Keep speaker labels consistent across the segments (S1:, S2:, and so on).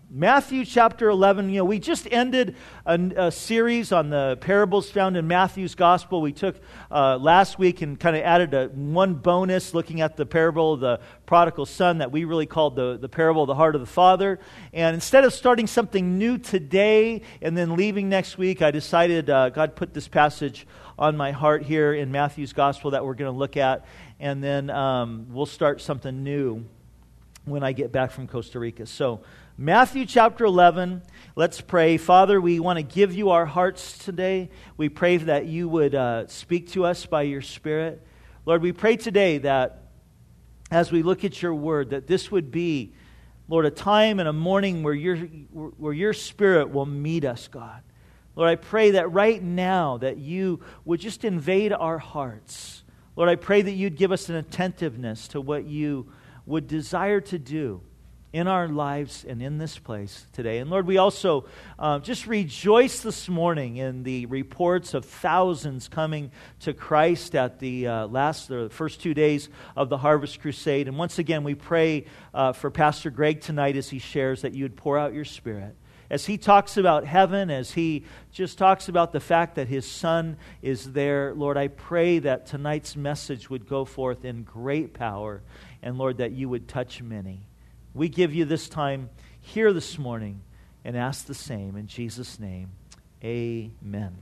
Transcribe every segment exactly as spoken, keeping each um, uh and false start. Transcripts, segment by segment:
S1: Matthew chapter eleven, you know, we just ended a, a series on the parables found in Matthew's gospel. We took uh, last week and kind of added a, one bonus looking at the parable of the prodigal son that we really called the, the parable of the heart of the father. And instead of starting something new today and then leaving next week, I decided uh, God put this passage on my heart here in Matthew's gospel that we're going to look at. And then um, we'll start something new when I get back from Costa Rica. So, Matthew chapter eleven, let's pray. Father, we want to give you our hearts today. We pray that you would uh, speak to us by your Spirit. Lord, we pray today that as we look at your word, that this would be, Lord, a time and a morning where your, where your Spirit will meet us, God. Lord, I pray that right now that you would just invade our hearts. Lord, I pray that you'd give us an attentiveness to what you would desire to do in our lives and in this place today. And Lord, we also uh, just rejoice this morning in the reports of thousands coming to Christ at the uh, last, the first two days of the Harvest Crusade. And once again, we pray uh, for Pastor Greg tonight as he shares that you would pour out your Spirit. As he talks about heaven, as he just talks about the fact that his Son is there, Lord, I pray that tonight's message would go forth in great power. And Lord, that you would touch many. We give you this time here this morning and ask the same in Jesus' name. Amen.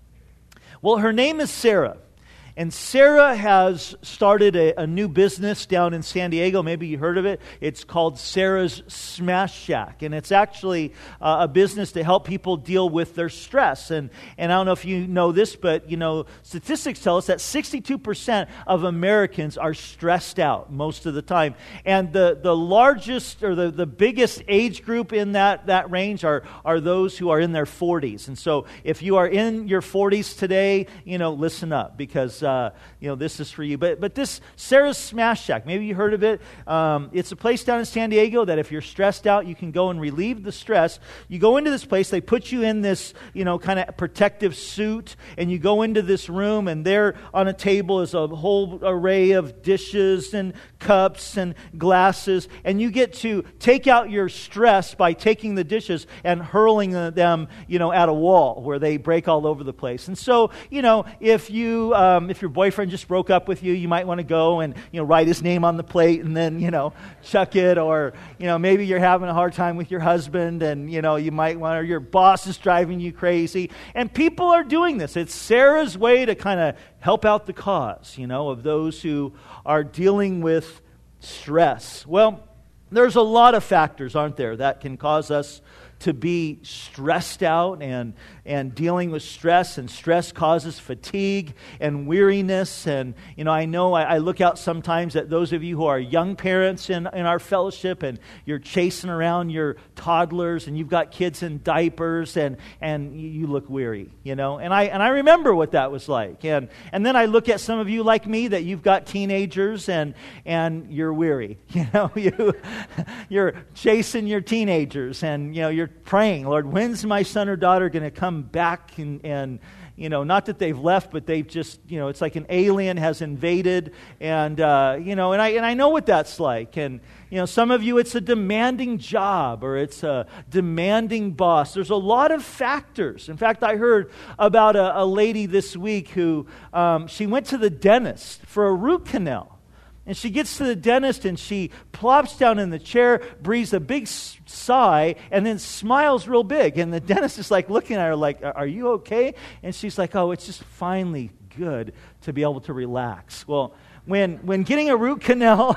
S1: Well, her name is Sarah. And Sarah has started a, a new business down in San Diego. Maybe you heard of it. It's called Sarah's Smash Shack. And it's actually uh, a business to help people deal with their stress. And, and I don't know if you know this, but you know, statistics tell us that sixty-two percent of Americans are stressed out most of the time. And the, the largest or the, the biggest age group in that, that range are, are those who are in their forties. And so if you are in your forties today, you know, listen up because Uh, you know, this is for you. But but this Sarah's Smash Shack, maybe you heard of it. Um, it's a place down in San Diego that if you're stressed out, you can go and relieve the stress. You go into this place, they put you in this, you know, kind of protective suit, and you go into this room, and there on a table is a whole array of dishes and cups and glasses, and you get to take out your stress by taking the dishes and hurling them, you know, at a wall where they break all over the place. And so, you know, if you um, if your boyfriend just broke up with you, you might want to go and, you know, write his name on the plate and then, you know, chuck it. Or, you know, maybe you're having a hard time with your husband and, you know, you might want, or your boss is driving you crazy. And people are doing this. It's Sarah's way to kind of help out the cause, you know, of those who are dealing with stress. Well, there's a lot of factors, aren't there, that can cause us to be stressed out and, and dealing with stress, and stress causes fatigue and weariness. And, you know, I know I, I look out sometimes at those of you who are young parents in, in our fellowship, and you're chasing around your toddlers and you've got kids in diapers and, and you look weary, you know. And I and I remember what that was like. And and then I look at some of you like me that you've got teenagers and and you're weary, you know. You, you're chasing your teenagers and, you know, you're praying, Lord, when's my son or daughter going to come back? And, and, you know, not that they've left, but they've just, you know, it's like an alien has invaded. And, uh, you know, and I and I know what that's like. And, you know, some of you, it's a demanding job or it's a demanding boss. There's a lot of factors. In fact, I heard about a, a lady this week who, um, she went to the dentist for a root canal. And she gets to the dentist and she plops down in the chair, breathes a big sigh, and then smiles real big. And the dentist is like looking at her like, are you okay? And she's like, oh, it's just finally good to be able to relax. Well, when when getting a root canal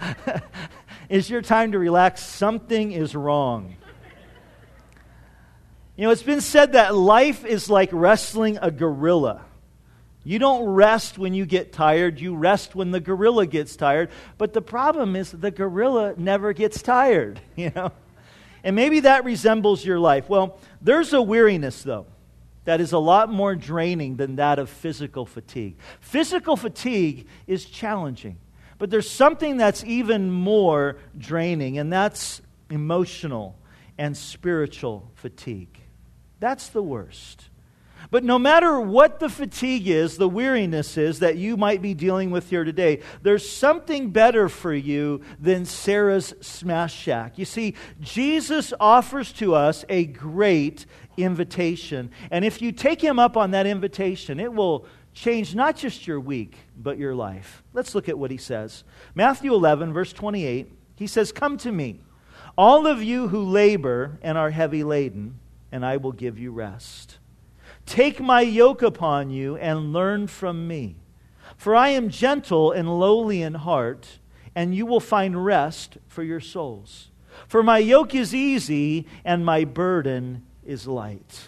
S1: is your time to relax, something is wrong. You know, it's been said that life is like wrestling a gorilla. You don't rest when you get tired. You rest when the gorilla gets tired. But the problem is the gorilla never gets tired, you know. And maybe that resembles your life. Well, there's a weariness, though, that is a lot more draining than that of physical fatigue. Physical fatigue is challenging. But there's something that's even more draining, and that's emotional and spiritual fatigue. That's the worst. But no matter what the fatigue is, the weariness is that you might be dealing with here today, there's something better for you than Sarah's smash shack. You see, Jesus offers to us a great invitation. And if you take Him up on that invitation, it will change not just your week, but your life. Let's look at what He says. Matthew eleven, verse twenty-eight, He says, "Come to me, all of you who labor and are heavy laden, and I will give you rest. Take my yoke upon you and learn from me. For I am gentle and lowly in heart, and you will find rest for your souls. For my yoke is easy and my burden is light."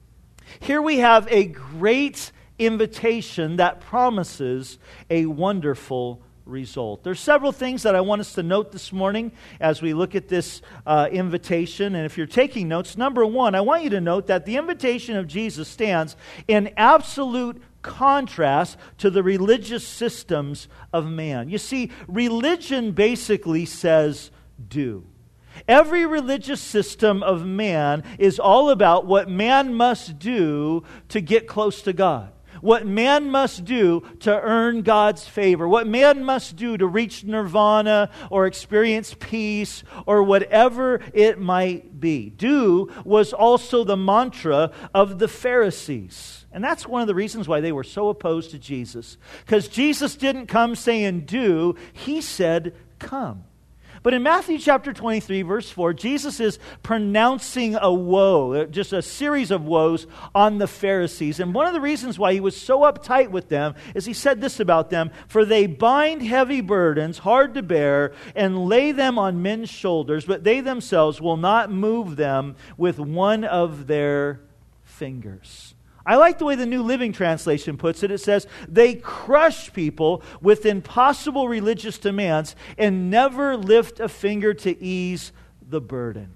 S1: Here we have a great invitation that promises a wonderful result. There's several things that I want us to note this morning as we look at this uh, invitation. And if you're taking notes, number one, I want you to note that the invitation of Jesus stands in absolute contrast to the religious systems of man. You see, religion basically says do. Every religious system of man is all about what man must do to get close to God. What man must do to earn God's favor. What man must do to reach nirvana or experience peace or whatever it might be. Do was also the mantra of the Pharisees. And that's one of the reasons why they were so opposed to Jesus. Because Jesus didn't come saying do, He said come. But in Matthew chapter twenty-three, verse four, Jesus is pronouncing a woe, just a series of woes on the Pharisees. And one of the reasons why He was so uptight with them is He said this about them, "For they bind heavy burdens, hard to bear, and lay them on men's shoulders, but they themselves will not move them with one of their fingers." I like the way the New Living Translation puts it. It says, "They crush people with impossible religious demands and never lift a finger to ease the burden."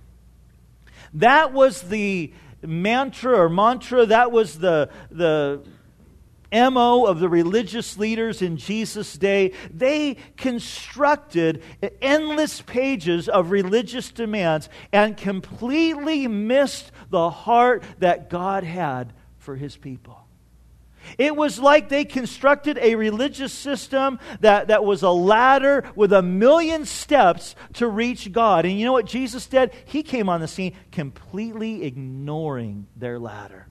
S1: That was the mantra or mantra, that was the, the M O of the religious leaders in Jesus' day. They constructed endless pages of religious demands and completely missed the heart that God had for His people. It was like they constructed a religious system that, that was a ladder with a million steps to reach God. And you know what Jesus did? He came on the scene completely ignoring their ladder.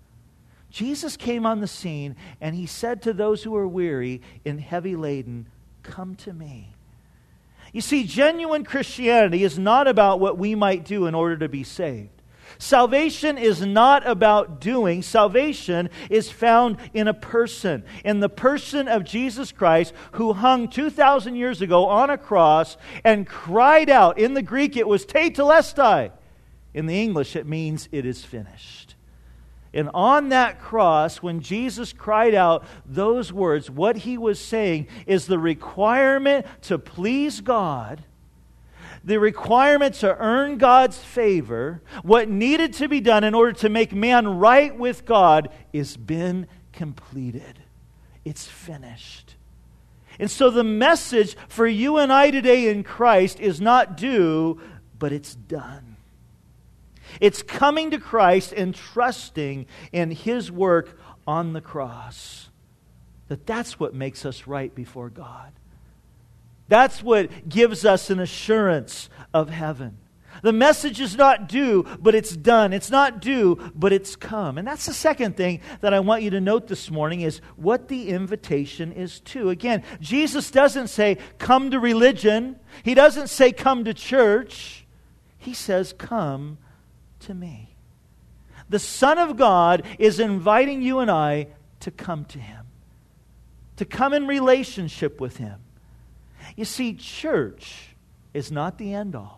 S1: Jesus came on the scene and He said to those who are weary and heavy laden, "Come to me." You see, genuine Christianity is not about what we might do in order to be saved. Salvation is not about doing. Salvation is found in a person, in the person of Jesus Christ, who hung two thousand years ago on a cross and cried out. In the Greek, it was tetelestai. In the English, it means it is finished. And on that cross, when Jesus cried out those words, what He was saying is the requirement to please God, the requirement to earn God's favor, what needed to be done in order to make man right with God, is been completed. It's finished. And so the message for you and I today in Christ is not do, but it's done. It's coming to Christ and trusting in His work on the cross. That that's what makes us right before God. That's what gives us an assurance of heaven. The message is not do, but it's done. It's not do, but it's come. And that's the second thing that I want you to note this morning is what the invitation is to. Again, Jesus doesn't say, come to religion. He doesn't say, come to church. He says, come to me. The Son of God is inviting you and I to come to Him, to come in relationship with Him. You see, church is not the end-all.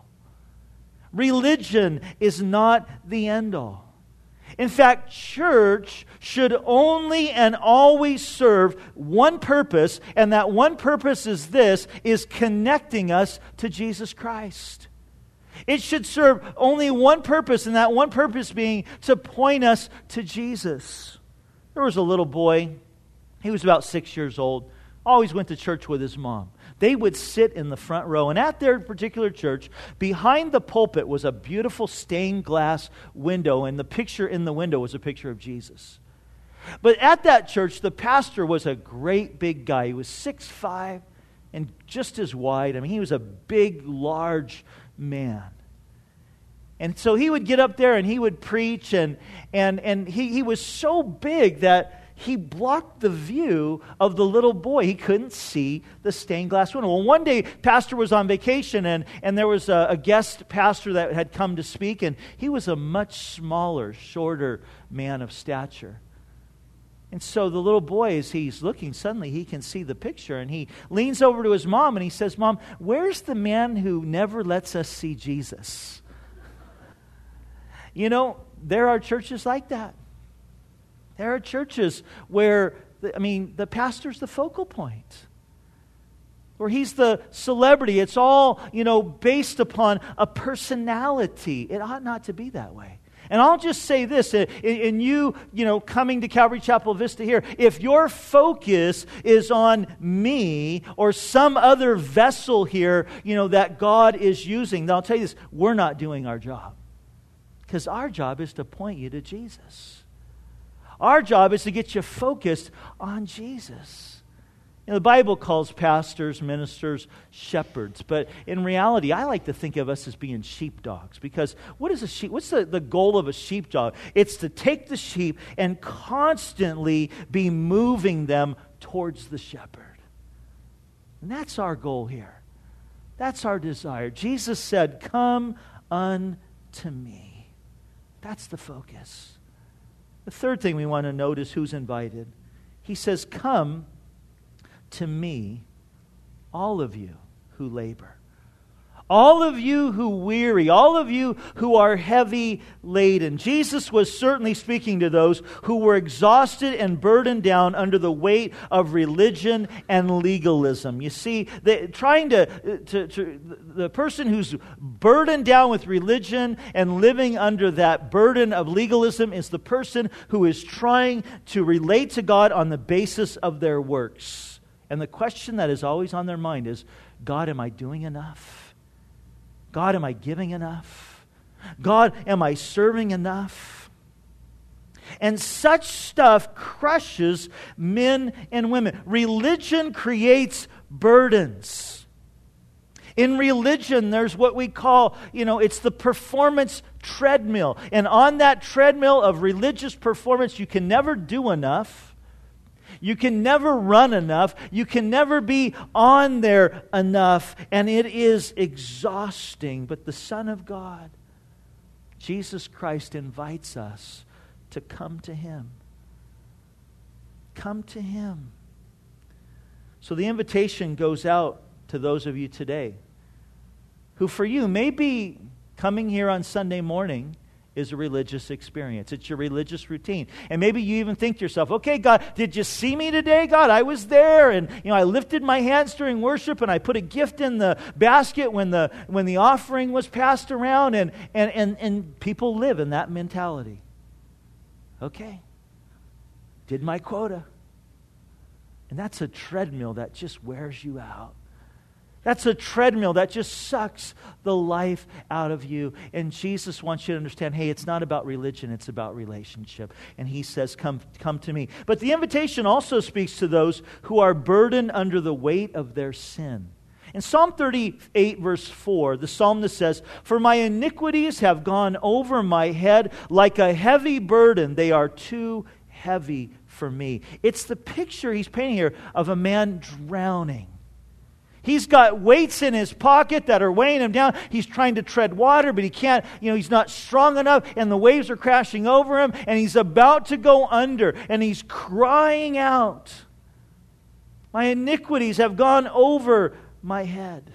S1: Religion is not the end-all. In fact, church should only and always serve one purpose, and that one purpose is this, is connecting us to Jesus Christ. It should serve only one purpose, and that one purpose being to point us to Jesus. There was a little boy, he was about six years old, always went to church with his mom. They would sit in the front row, and at their particular church, behind the pulpit was a beautiful stained glass window, and the picture in the window was a picture of Jesus. But at that church, the pastor was a great big guy. He was six foot five and just as wide. I mean, he was a big, large man. And so he would get up there and he would preach, and and and he, he was so big that he blocked the view of the little boy. He couldn't see the stained glass window. Well, one day, pastor was on vacation, and, and there was a, a guest pastor that had come to speak, and he was a much smaller, shorter man of stature. And so the little boy, as he's looking, suddenly he can see the picture, and he leans over to his mom, and he says, "Mom, where's the man who never lets us see Jesus?" You know, there are churches like that. There are churches where, I mean, the pastor's the focal point. Where he's the celebrity. It's all, you know, based upon a personality. It ought not to be that way. And I'll just say this, in, in you, you know, coming to Calvary Chapel Vista here, if your focus is on me or some other vessel here, you know, that God is using, then I'll tell you this, we're not doing our job. Because our job is to point you to Jesus. Our job is to get you focused on Jesus. You know, the Bible calls pastors, ministers, shepherds. But in reality, I like to think of us as being sheepdogs. Because what is a sheep? What's the, the goal of a sheepdog? It's to take the sheep and constantly be moving them towards the shepherd. And that's our goal here. That's our desire. Jesus said, "Come unto me." That's the focus. The third thing we want to note is who's invited. He says, "Come to me, all of you who labor. All of you who weary, all of you who are heavy laden." Jesus was certainly speaking to those who were exhausted and burdened down under the weight of religion and legalism. You see, they, trying to, to, to the person who's burdened down with religion and living under that burden of legalism is the person who is trying to relate to God on the basis of their works. And the question that is always on their mind is, God, am I doing enough? God, am I giving enough? God, am I serving enough? And such stuff crushes men and women. Religion creates burdens. In religion, there's what we call, you know, it's the performance treadmill. And on that treadmill of religious performance, you can never do enough. You can never run enough. You can never be on there enough. And it is exhausting. But the Son of God, Jesus Christ, invites us to come to Him. Come to Him. So the invitation goes out to those of you today who, for you, maybe coming here on Sunday morning is a religious experience. It's your religious routine. And maybe you even think to yourself, okay, God, did you see me today? God, I was there, and you know, I lifted my hands during worship, and I put a gift in the basket when the when the offering was passed around, and and and, and people live in that mentality. Okay. Did my quota. And that's a treadmill that just wears you out. That's a treadmill that just sucks the life out of you. And Jesus wants you to understand, hey, it's not about religion, it's about relationship. And He says, come, come to me. But the invitation also speaks to those who are burdened under the weight of their sin. In Psalm thirty-eight, verse four, the psalmist says, "For my iniquities have gone over my head like a heavy burden. They are too heavy for me." It's the picture he's painting here of a man drowning. He's got weights in his pocket that are weighing him down. He's trying to tread water, but he can't, you know, he's not strong enough, and the waves are crashing over him, and he's about to go under, and he's crying out, "My iniquities have gone over my head."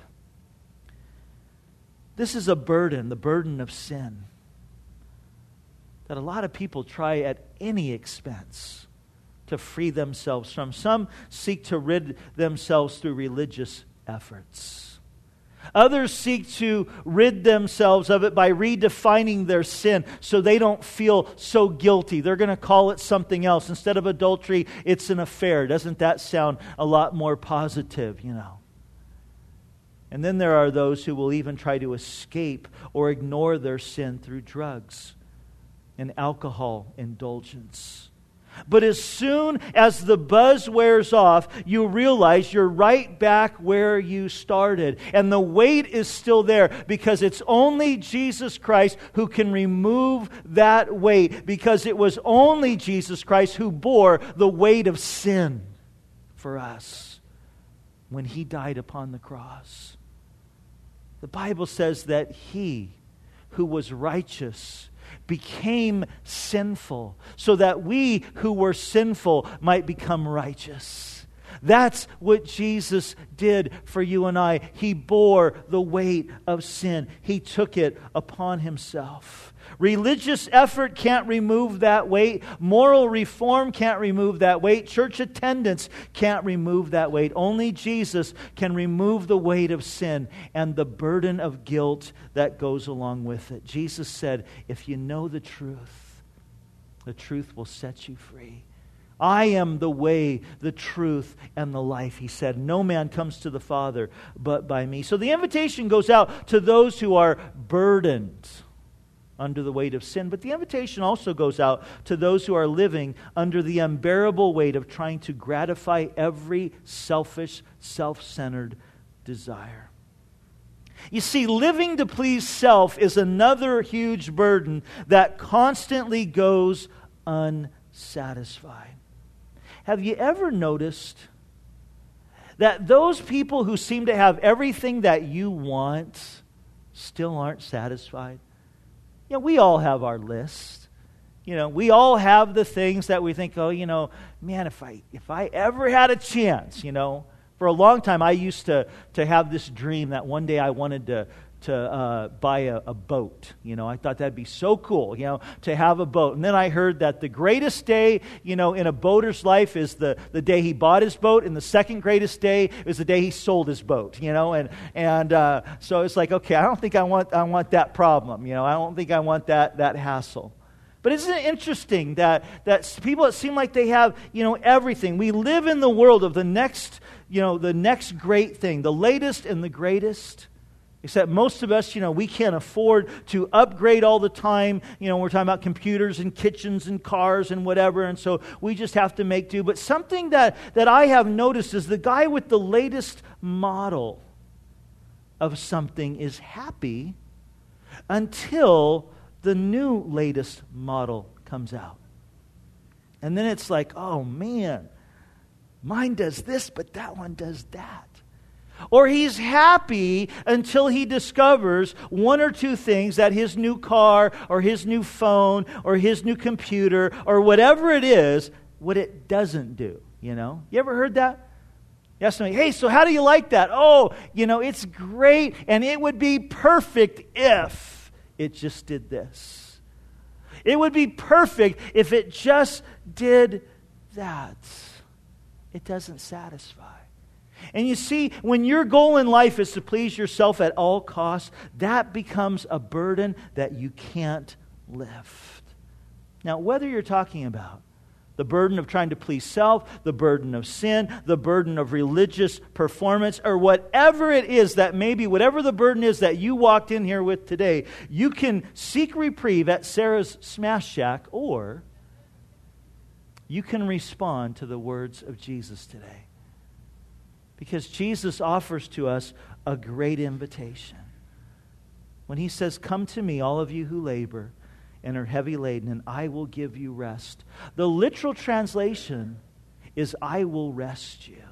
S1: This is a burden, the burden of sin, that a lot of people try at any expense to free themselves from. Some seek to rid themselves through religious efforts. Others seek to rid themselves of it by redefining their sin so they don't feel so guilty. They're going to call it something else. Instead of adultery, it's an affair. Doesn't that sound a lot more positive, you know? And then there are those who will even try to escape or ignore their sin through drugs and alcohol indulgence. But as soon as the buzz wears off, you realize you're right back where you started. And the weight is still there because it's only Jesus Christ who can remove that weight, because it was only Jesus Christ who bore the weight of sin for us when He died upon the cross. The Bible says that He who was righteous became sinful so that we who were sinful might become righteous. That's what Jesus did for you and I. He bore the weight of sin. He took it upon Himself. Religious effort can't remove that weight. Moral reform can't remove that weight. Church attendance can't remove that weight. Only Jesus can remove the weight of sin and the burden of guilt that goes along with it. Jesus said, if you know the truth, the truth will set you free. I am the way, the truth, and the life, He said. No man comes to the Father but by me. So the invitation goes out to those who are burdened under the weight of sin. But the invitation also goes out to those who are living under the unbearable weight of trying to gratify every selfish, self-centered desire. You see, living to please self is another huge burden that constantly goes unsatisfied. Have you ever noticed that those people who seem to have everything that you want still aren't satisfied? You know, we all have our list. You know, we all have the things that we think, oh, you know, man, if I if I ever had a chance, you know. For a long time, I used to, to have this dream that one day I wanted to to uh, buy a, a boat. You know, I thought that'd be so cool, you know, to have a boat. And then I heard that the greatest day, you know, in a boater's life is the, the day he bought his boat, and the second greatest day is the day he sold his boat, you know. And and uh, so it's like, okay, I don't think I want I want that problem, you know. I don't think I want that that hassle. But isn't it interesting that, that people that seem like they have, you know, everything. We live in the world of the next, you know, the next great thing, the latest and the greatest. Except most of us, you know, we can't afford to upgrade all the time. You know, we're talking about computers and kitchens and cars and whatever, and so we just have to make do. But something that, that I have noticed is the guy with the latest model of something is happy until the new latest model comes out. And then it's like, oh man, mine does this, but that one does that. Or he's happy until he discovers one or two things that his new car or his new phone or his new computer or whatever it is, what it doesn't do, you know? You ever heard that? You ask somebody, hey, so how do you like that? Oh, you know, it's great and it would be perfect if it just did this. It would be perfect if it just did that. It doesn't satisfy. And you see, when your goal in life is to please yourself at all costs, that becomes a burden that you can't lift. Now, whether you're talking about the burden of trying to please self, the burden of sin, the burden of religious performance, or whatever it is that maybe, whatever the burden is that you walked in here with today, you can seek reprieve at Sarah's Smash Shack, or you can respond to the words of Jesus today. Because Jesus offers to us a great invitation. When He says, come to me, all of you who labor and are heavy laden, and I will give you rest. The literal translation is, I will rest you.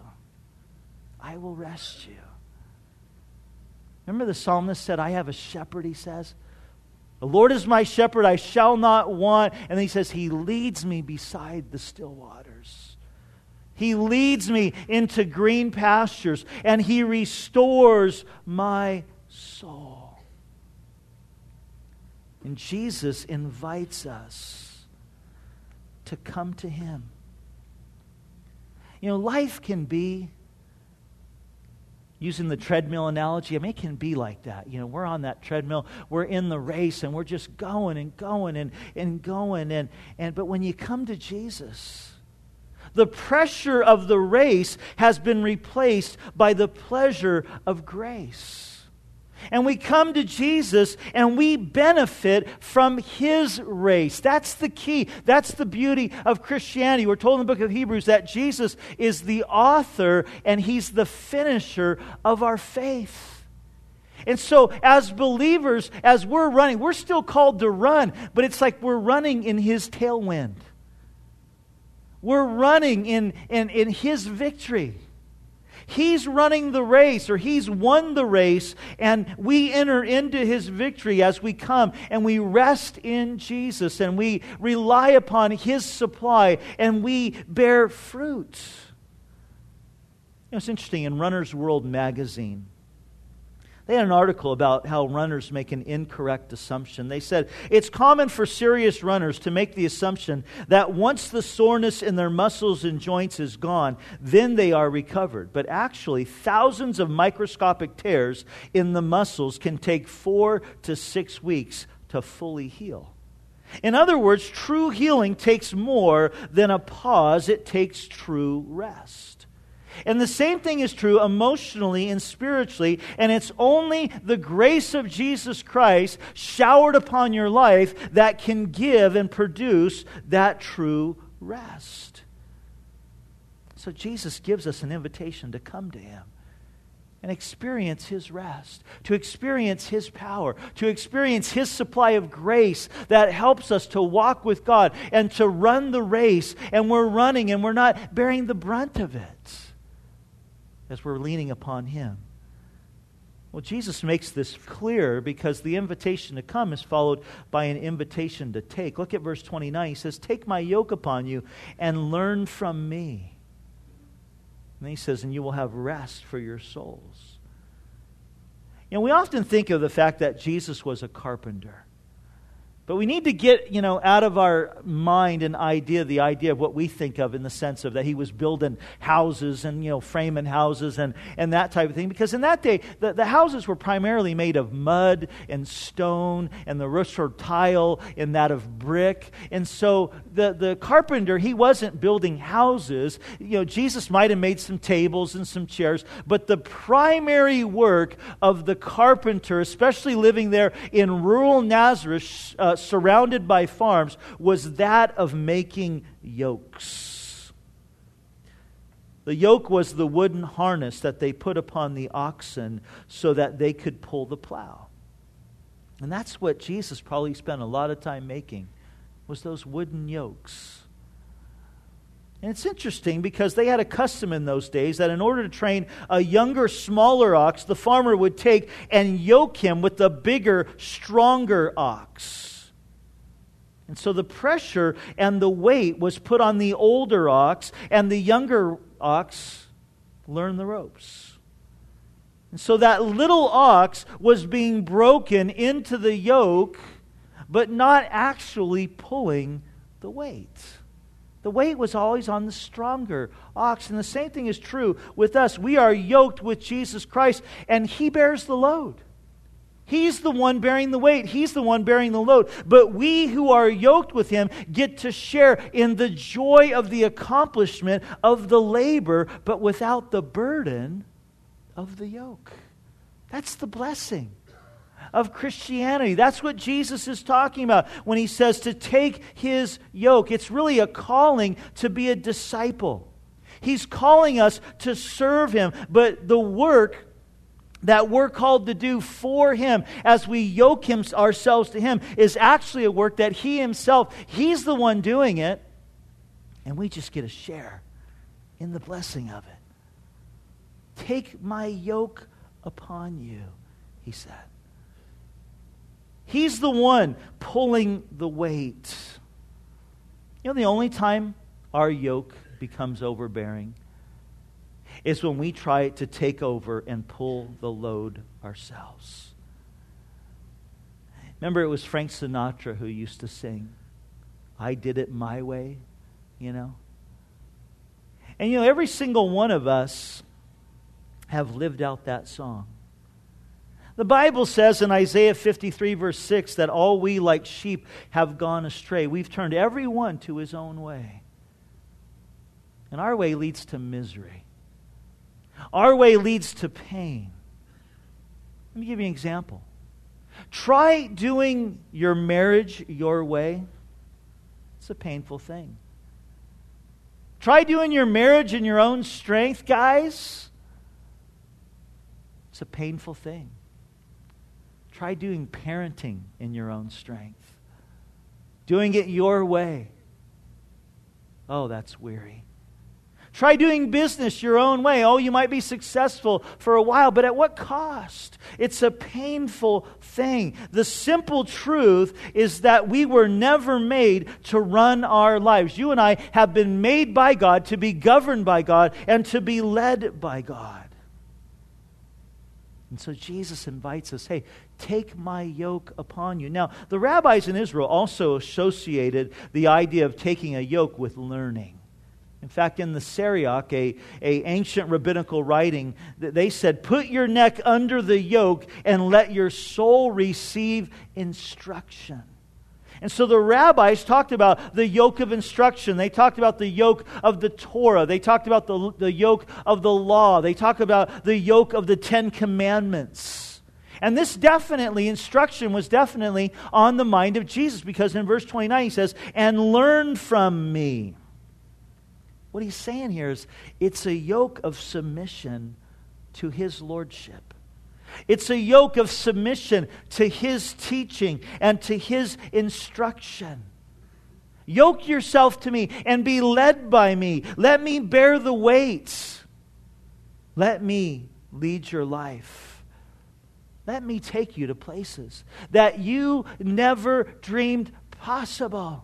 S1: I will rest you. Remember the psalmist said, I have a shepherd, he says. The Lord is my shepherd, I shall not want. And then he says, He leads me beside the still waters. He leads me into green pastures, and He restores my soul. And Jesus invites us to come to Him. You know, life can be, using the treadmill analogy, I mean, it can be like that. You know, we're on that treadmill, we're in the race, and we're just going and going and, and going. And, and but when you come to Jesus, the pressure of the race has been replaced by the pleasure of grace. And we come to Jesus and we benefit from His race. That's the key. That's the beauty of Christianity. We're told in the book of Hebrews that Jesus is the author and He's the finisher of our faith. And so as believers, as we're running, we're still called to run, but it's like we're running in His tailwind. We're running in, in, in His victory. He's running the race, or He's won the race, and we enter into His victory as we come and we rest in Jesus and we rely upon His supply and we bear fruit. You know, it's interesting, in Runner's World magazine, they had an article about how runners make an incorrect assumption. They said, it's common for serious runners to make the assumption that once the soreness in their muscles and joints is gone, then they are recovered. But actually, thousands of microscopic tears in the muscles can take four to six weeks to fully heal. In other words, true healing takes more than a pause. It takes true rest. And the same thing is true emotionally and spiritually, and it's only the grace of Jesus Christ showered upon your life that can give and produce that true rest. So Jesus gives us an invitation to come to Him and experience His rest, to experience His power, to experience His supply of grace that helps us to walk with God and to run the race, and we're running and we're not bearing the brunt of it as we're leaning upon Him. Well, Jesus makes this clear because the invitation to come is followed by an invitation to take. Look at verse twenty-nine. He says, take my yoke upon you and learn from me. And then He says, and you will have rest for your souls. You know, we often think of the fact that Jesus was a carpenter. But we need to get, you know, out of our mind an idea, the idea of what we think of in the sense of that He was building houses and, you know, framing houses and, and that type of thing. Because in that day, the, the houses were primarily made of mud and stone, and the roofs were tile and that of brick. And so the, the carpenter, he wasn't building houses. You know, Jesus might have made some tables and some chairs, but the primary work of the carpenter, especially living there in rural Nazareth, uh, surrounded by farms, was that of making yokes. The yoke was the wooden harness that they put upon the oxen so that they could pull the plow. And that's what Jesus probably spent a lot of time making, was those wooden yokes. And it's interesting because they had a custom in those days that in order to train a younger, smaller ox, the farmer would take and yoke him with the bigger, stronger ox. And so the pressure and the weight was put on the older ox, and the younger ox learned the ropes. And so that little ox was being broken into the yoke, but not actually pulling the weight. The weight was always on the stronger ox. And the same thing is true with us. We are yoked with Jesus Christ, and He bears the load. He's the one bearing the weight. He's the one bearing the load. But we who are yoked with Him get to share in the joy of the accomplishment of the labor, but without the burden of the yoke. That's the blessing of Christianity. That's what Jesus is talking about when He says to take His yoke. It's really a calling to be a disciple. He's calling us to serve Him, but the work that we're called to do for Him as we yoke him, ourselves to Him is actually a work that He Himself, He's the one doing it, and we just get a share in the blessing of it. Take my yoke upon you, He said. He's the one pulling the weight. You know, the only time our yoke becomes overbearing is when we try to take over and pull the load ourselves. Remember, it was Frank Sinatra who used to sing, I did it my way, you know. And you know, every single one of us have lived out that song. The Bible says in Isaiah fifty-three verse six that all we like sheep have gone astray. We've turned every one to his own way. And our way leads to misery. Our way leads to pain. Let me give you an example. Try doing your marriage your way. It's a painful thing. Try doing your marriage in your own strength, guys. It's a painful thing. Try doing parenting in your own strength. Doing it your way. Oh, that's weary. Try doing business your own way. Oh, you might be successful for a while, but at what cost? It's a painful thing. The simple truth is that we were never made to run our lives. You and I have been made by God to be governed by God and to be led by God. And so Jesus invites us, hey, take my yoke upon you. Now, the rabbis in Israel also associated the idea of taking a yoke with learning. In fact, in the Syriac, a, a ancient rabbinical writing, they said, put your neck under the yoke and let your soul receive instruction. And so the rabbis talked about the yoke of instruction. They talked about the yoke of the Torah. They talked about the, the yoke of the law. They talked about the yoke of the Ten Commandments. And this definitely, instruction was definitely on the mind of Jesus, because in verse twenty-nine he says, and learn from me. What he's saying here is it's a yoke of submission to His lordship. It's a yoke of submission to His teaching and to His instruction. Yoke yourself to me and be led by me. Let me bear the weight. Let me lead your life. Let me take you to places that you never dreamed possible.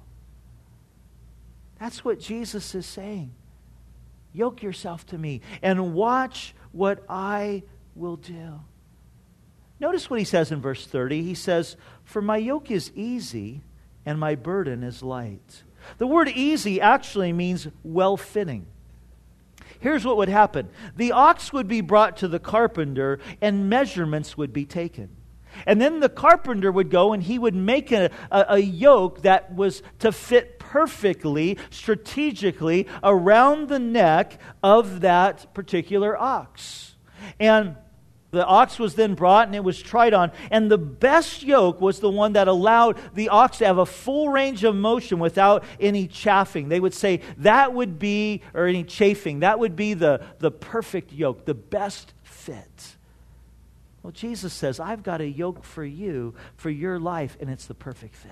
S1: That's what Jesus is saying. Yoke yourself to me and watch what I will do. Notice what he says in verse thirty. He says, for my yoke is easy and my burden is light. The word easy actually means well-fitting. Here's what would happen. The ox would be brought to the carpenter and measurements would be taken. And then the carpenter would go and he would make a, a, a yoke that was to fit perfectly, strategically, around the neck of that particular ox. And the ox was then brought and it was tried on. And the best yoke was the one that allowed the ox to have a full range of motion without any chafing. They would say that would be, or any chafing, that would be the, the perfect yoke, the best fit. Well, Jesus says, I've got a yoke for you, for your life, and it's the perfect fit.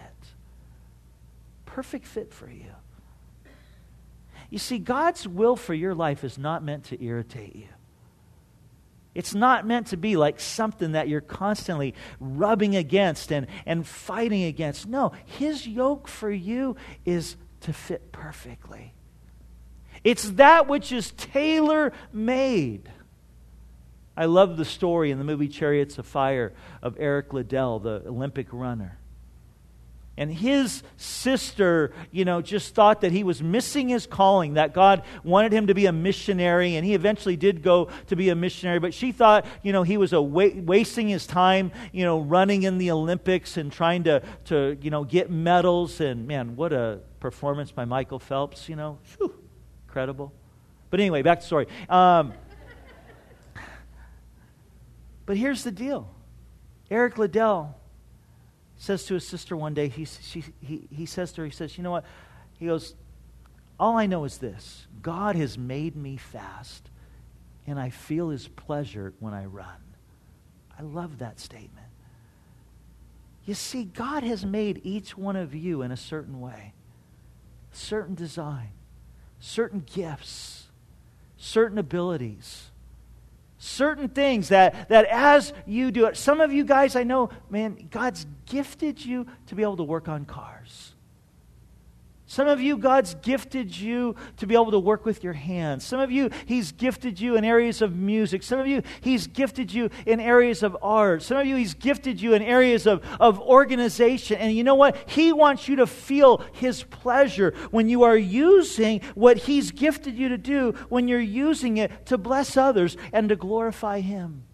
S1: Perfect fit for you. You see, God's will for your life is not meant to irritate you. It's not meant to be like something that you're constantly rubbing against and, and fighting against. No, His yoke for you is to fit perfectly. It's that which is tailor-made. I love the story in the movie Chariots of Fire of Eric Liddell, the Olympic runner. And his sister, you know, just thought that he was missing his calling, that God wanted him to be a missionary, and he eventually did go to be a missionary, but she thought, you know, he was a wa- wasting his time, you know, running in the Olympics and trying to, to, you know, get medals. And man, what a performance by Michael Phelps, you know, whew, incredible. But anyway, back to the story. Um, but here's the deal. Eric Liddell says to his sister one day, he, she, he, he says to her, he says, you know what? He goes, all I know is this. God has made me fast, and I feel His pleasure when I run. I love that statement. You see, God has made each one of you in a certain way, certain design, certain gifts, certain abilities, certain things that, that as you do it, some of you guys, I know, man, God's gifted you to be able to work on cars. Some of you, God's gifted you to be able to work with your hands. Some of you, He's gifted you in areas of music. Some of you, He's gifted you in areas of art. Some of you, He's gifted you in areas of, of organization. And you know what? He wants you to feel His pleasure when you are using what He's gifted you to do, when you're using it to bless others and to glorify Him.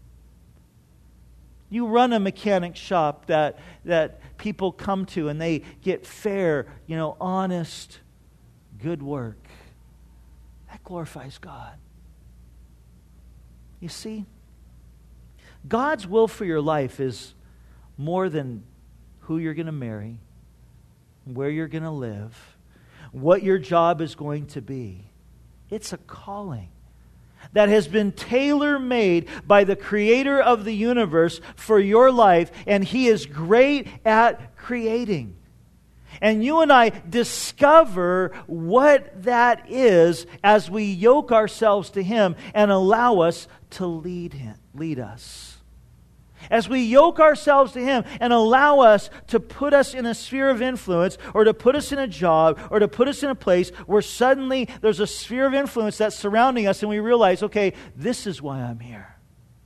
S1: You run a mechanic shop that, that people come to and they get fair, you know, honest, good work. That glorifies God. You see, God's will for your life is more than who you're going to marry, where you're going to live, what your job is going to be. It's a calling that has been tailor-made by the Creator of the universe for your life, and He is great at creating. And you and I discover what that is as we yoke ourselves to Him and allow us to lead Him, lead us. As we yoke ourselves to Him and allow us to put us in a sphere of influence, or to put us in a job, or to put us in a place where suddenly there's a sphere of influence that's surrounding us and we realize, okay, this is why I'm here.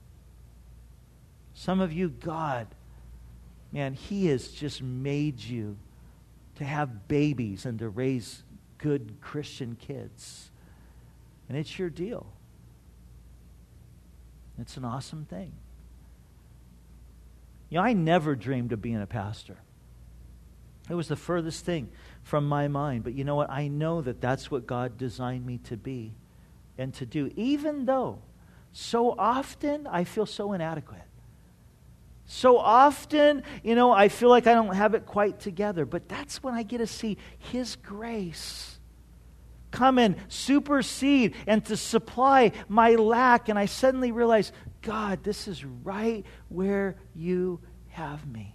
S1: Some of you, God, man, He has just made you to have babies and to raise good Christian kids. And it's your deal. It's an awesome thing. You know, I never dreamed of being a pastor. It was the furthest thing from my mind. But you know what? I know that that's what God designed me to be and to do, even though so often I feel so inadequate. So often, you know, I feel like I don't have it quite together. But that's when I get to see His grace come and supersede and to supply my lack. And I suddenly realize, God, this is right where you have me.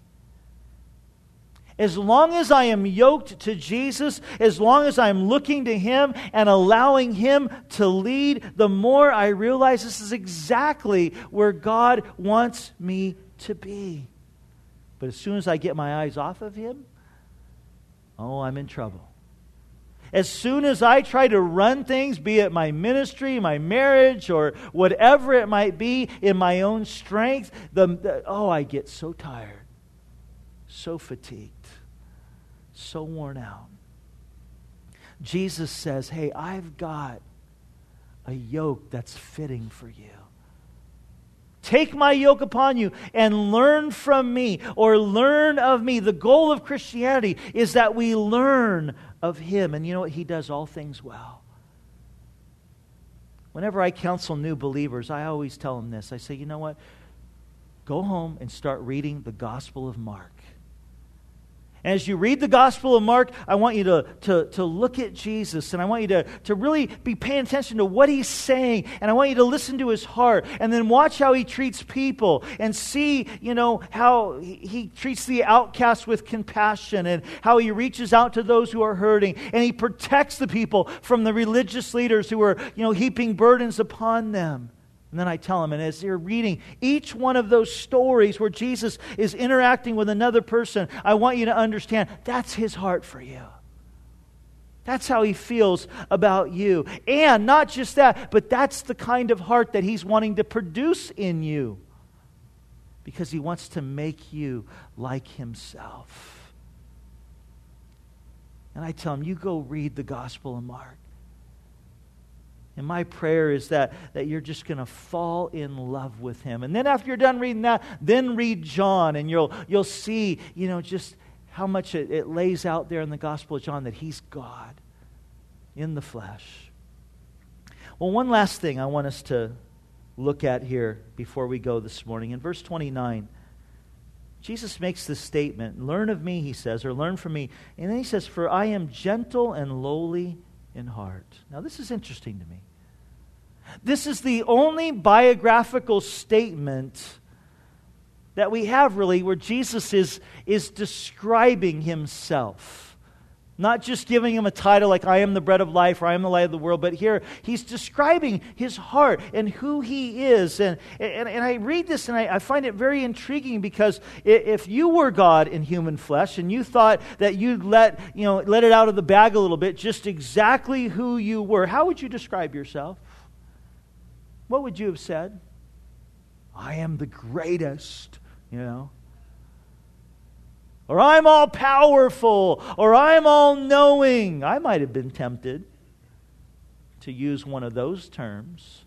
S1: As long as I am yoked to Jesus, as long as I'm looking to Him and allowing Him to lead, the more I realize this is exactly where God wants me to be. But as soon as I get my eyes off of Him, oh, I'm in trouble. As soon as I try to run things, be it my ministry, my marriage, or whatever it might be, in my own strength, the, the oh, I get so tired, so fatigued, so worn out. Jesus says, hey, I've got a yoke that's fitting for you. Take my yoke upon you and learn from me, or learn of me. The goal of Christianity is that we learn of Him. And you know what? He does all things well. Whenever I counsel new believers, I always tell them this. I say, you know what? Go home and start reading the Gospel of Mark. As you read the Gospel of Mark, I want you to, to, to look at Jesus, and I want you to, to really be paying attention to what He's saying, and I want you to listen to His heart, and then watch how He treats people, and see, you know, how He, he treats the outcast with compassion, and how He reaches out to those who are hurting, and He protects the people from the religious leaders who are, you know, heaping burdens upon them. And then I tell them, and as you're reading each one of those stories where Jesus is interacting with another person, I want you to understand that's His heart for you. That's how He feels about you. And not just that, but that's the kind of heart that He's wanting to produce in you. Because He wants to make you like Himself. And I tell them, you go read the Gospel of Mark. And my prayer is that, that you're just going to fall in love with Him. And then after you're done reading that, then read John, and you'll you'll see, you know, just how much it, it lays out there in the Gospel of John that He's God in the flesh. Well, one last thing I want us to look at here before we go this morning. In verse twenty-nine, Jesus makes this statement, learn of me, He says, or learn from me. And then He says, for I am gentle and lowly in heart. Now, this is interesting to me. This is the only biographical statement that we have, really, where Jesus is, is describing Himself. Not just giving Him a title like, I am the bread of life, or I am the light of the world, but here He's describing His heart and who He is. And, and, and I read this and I, I find it very intriguing, because if you were God in human flesh and you thought that you'd let, you know, let it out of the bag a little bit, just exactly who you were, how would you describe yourself? What would you have said? I am the greatest, you know. Or I'm all powerful, or I'm all knowing. I might have been tempted to use one of those terms.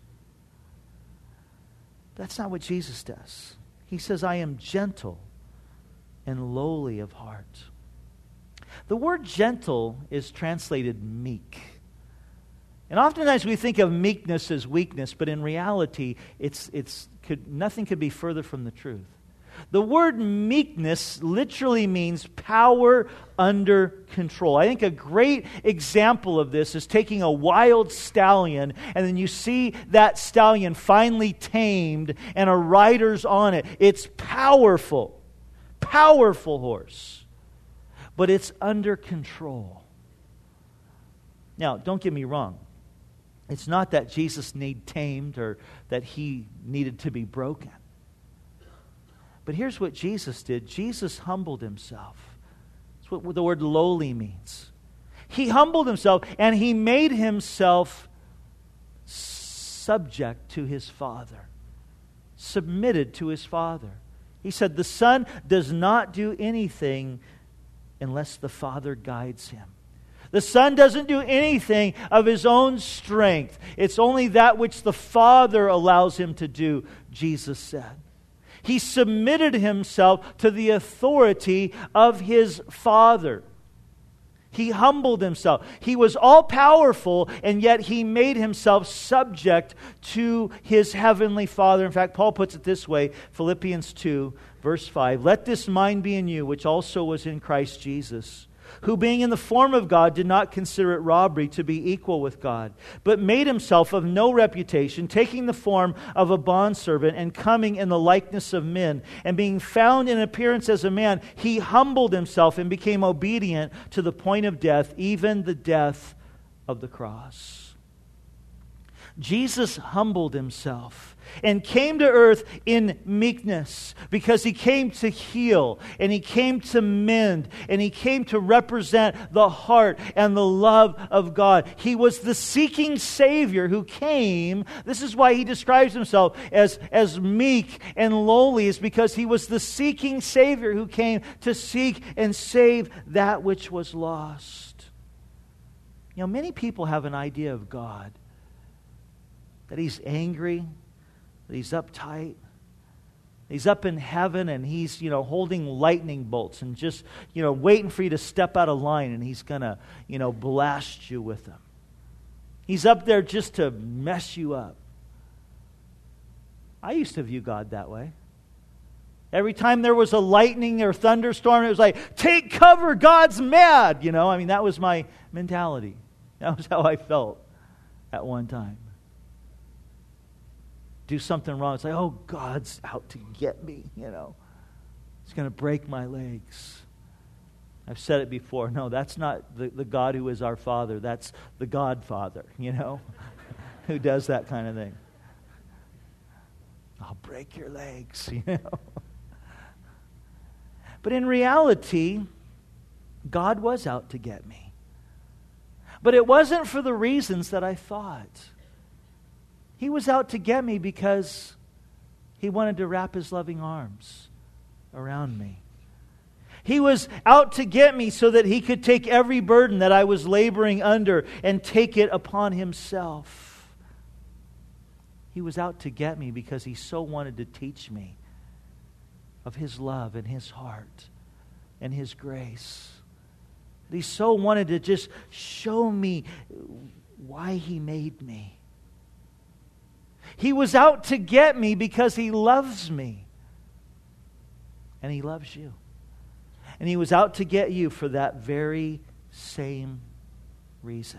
S1: That's not what Jesus does. He says, I am gentle and lowly of heart. The word gentle is translated meek. And oftentimes we think of meekness as weakness, but in reality, it's, it's, could, nothing could be further from the truth. The word meekness literally means power under control. I think a great example of this is taking a wild stallion, and then you see that stallion finally tamed and a rider's on it. It's powerful, powerful horse, but it's under control. Now, don't get me wrong. It's not that Jesus needed tamed or that he needed to be broken. But here's what Jesus did. Jesus humbled himself. That's what the word lowly means. He humbled himself and he made himself subject to his Father, submitted to his Father. He said, the Son does not do anything unless the Father guides him. The Son doesn't do anything of his own strength. It's only that which the Father allows him to do, Jesus said. He submitted himself to the authority of his Father. He humbled himself. He was all-powerful, and yet he made himself subject to his heavenly Father. In fact, Paul puts it this way, Philippians two, verse five, "Let this mind be in you, which also was in Christ Jesus, who being in the form of God did not consider it robbery to be equal with God, but made himself of no reputation, taking the form of a bondservant and coming in the likeness of men. And being found in appearance as a man, he humbled himself and became obedient to the point of death, even the death of the cross." Jesus humbled himself and came to earth in meekness because he came to heal and he came to mend and he came to represent the heart and the love of God. He was the seeking Savior who came. This is why he describes himself as, as meek and lowly, is because he was the seeking Savior who came to seek and save that which was lost. You know, many people have an idea of God, that he's angry, that he's uptight, he's up in heaven and he's, you know, holding lightning bolts and just, you know, waiting for you to step out of line and he's going to, you know, blast you with them. He's up there just to mess you up. I used to view God that way. Every time there was a lightning or thunderstorm, it was like, take cover, God's mad. You know, I mean, that was my mentality. That was how I felt at one time. Do something wrong, it's like, oh, God's out to get me, you know. He's going to break my legs. I've said it before. No, that's not the, the God who is our Father. That's the Godfather, you know, who does that kind of thing. I'll break your legs, you know. But in reality, God was out to get me. But it wasn't for the reasons that I thought. He was out to get me because he wanted to wrap his loving arms around me. He was out to get me so that he could take every burden that I was laboring under and take it upon himself. He was out to get me because he so wanted to teach me of his love and his heart and his grace. He so wanted to just show me why he made me. He was out to get me because he loves me. And he loves you. And he was out to get you for that very same reason.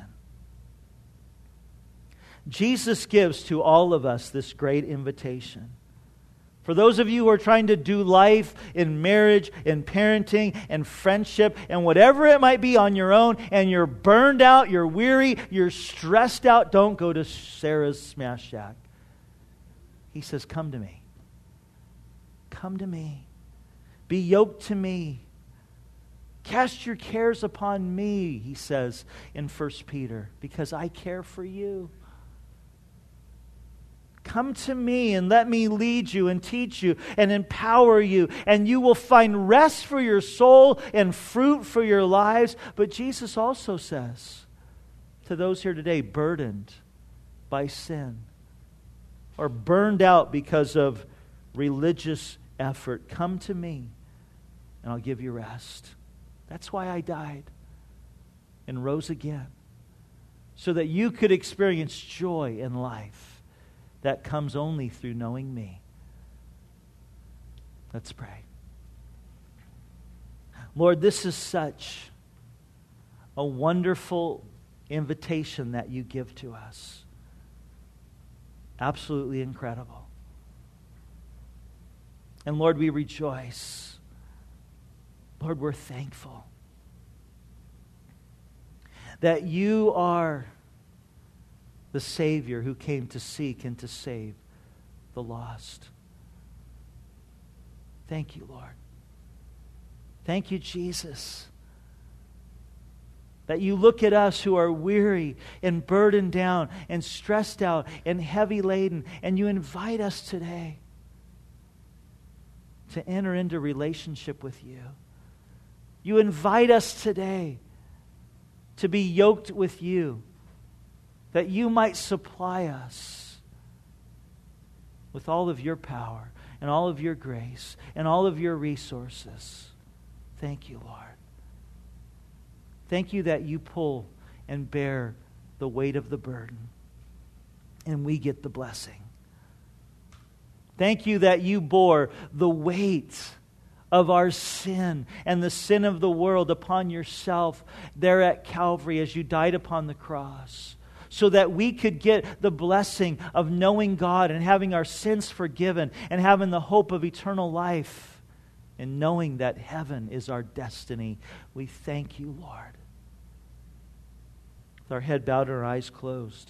S1: Jesus gives to all of us this great invitation. For those of you who are trying to do life in marriage, in parenting, and friendship, and whatever it might be on your own, and you're burned out, you're weary, you're stressed out, don't go to Sarah's Smash Shack. He says, come to me. Come to me. Be yoked to me. Cast your cares upon me, he says in First Peter, because I care for you. Come to me and let me lead you and teach you and empower you, and you will find rest for your soul and fruit for your lives. But Jesus also says to those here today burdened by sin, or burned out because of religious effort, come to me and I'll give you rest. That's why I died and rose again, so that you could experience joy in life that comes only through knowing me. Let's pray. Lord, this is such a wonderful invitation that you give to us. Absolutely incredible. And Lord, we rejoice. Lord, we're thankful that you are the Savior who came to seek and to save the lost. Thank you, Lord. Thank you, Jesus, that you look at us who are weary and burdened down and stressed out and heavy laden, and you invite us today to enter into relationship with you. You invite us today to be yoked with you, that you might supply us with all of your power and all of your grace and all of your resources. Thank you, Lord. Thank you that you pull and bear the weight of the burden, and we get the blessing. Thank you that you bore the weight of our sin and the sin of the world upon yourself there at Calvary as you died upon the cross, so that we could get the blessing of knowing God and having our sins forgiven and having the hope of eternal life and knowing that heaven is our destiny. We thank you, Lord. With our head bowed and our eyes closed,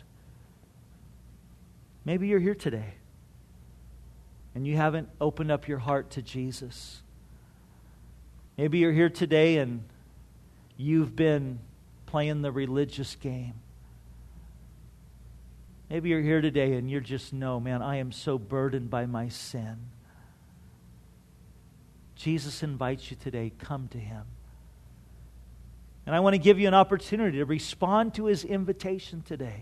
S1: maybe you're here today and you haven't opened up your heart to Jesus. Maybe you're here today and you've been playing the religious game. Maybe you're here today and you just know, man, I am so burdened by my sin. Jesus invites you today, come to Him. And I want to give you an opportunity to respond to His invitation today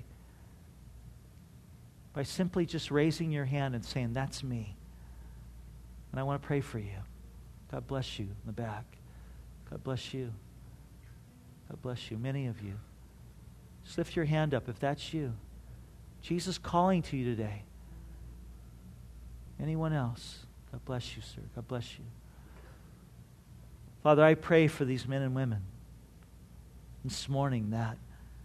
S1: by simply just raising your hand and saying, that's me. And I want to pray for you. God bless you in the back. God bless you. God bless you. Many of you. Just lift your hand up if that's you. Jesus calling to you today. Anyone else? God bless you, sir. God bless you. Father, I pray for these men and women this morning that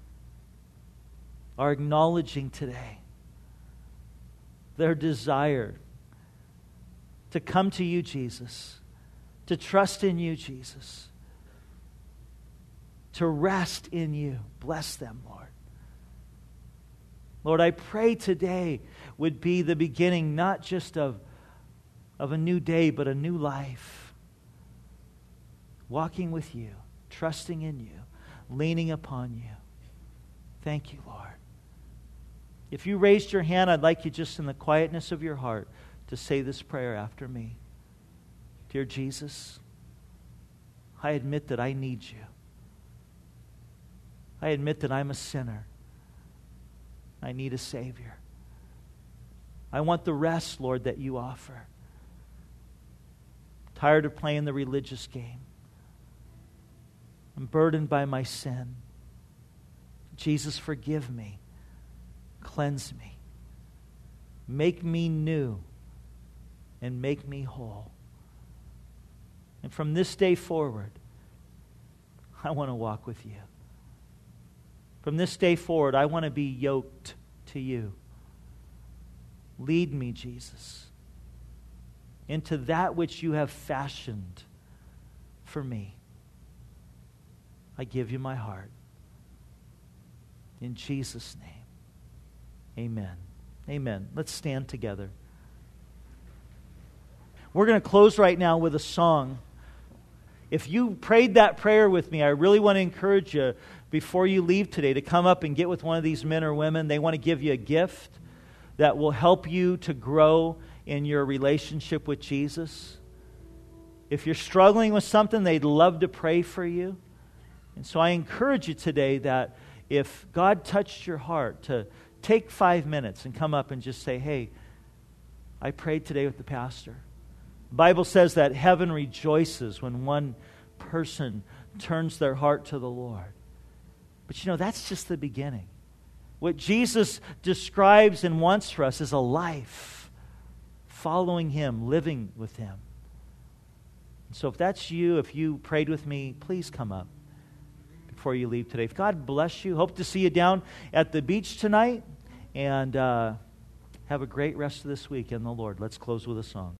S1: are acknowledging today their desire to come to you, Jesus, to trust in you, Jesus, to rest in you. Bless them, Lord. Lord, I pray today would be the beginning not just of, of a new day, but a new life. Walking with you, trusting in you, leaning upon you. Thank you, Lord. If you raised your hand, I'd like you just in the quietness of your heart to say this prayer after me. Dear Jesus, I admit that I need you. I admit that I'm a sinner. I need a Savior. I want the rest, Lord, that you offer. Tired of playing the religious game. I'm burdened by my sin. Jesus, forgive me. Cleanse me. Make me new. And make me whole. And from this day forward, I want to walk with you. From this day forward, I want to be yoked to you. Lead me, Jesus, into that which you have fashioned for me. I give you my heart. In Jesus' name, amen. Amen. Let's stand together. We're going to close right now with a song. If you prayed that prayer with me, I really want to encourage you before you leave today to come up and get with one of these men or women. They want to give you a gift that will help you to grow in your relationship with Jesus. If you're struggling with something, they'd love to pray for you. And so I encourage you today that if God touched your heart, to take five minutes and come up and just say, hey, I prayed today with the pastor. The Bible says that heaven rejoices when one person turns their heart to the Lord. But you know, that's just the beginning. What Jesus describes and wants for us is a life following Him, living with Him. So if that's you, if you prayed with me, please come up before you leave today. God bless you. Hope to see you down at the beach tonight. And uh, have a great rest of this week in the Lord. Let's close with a song.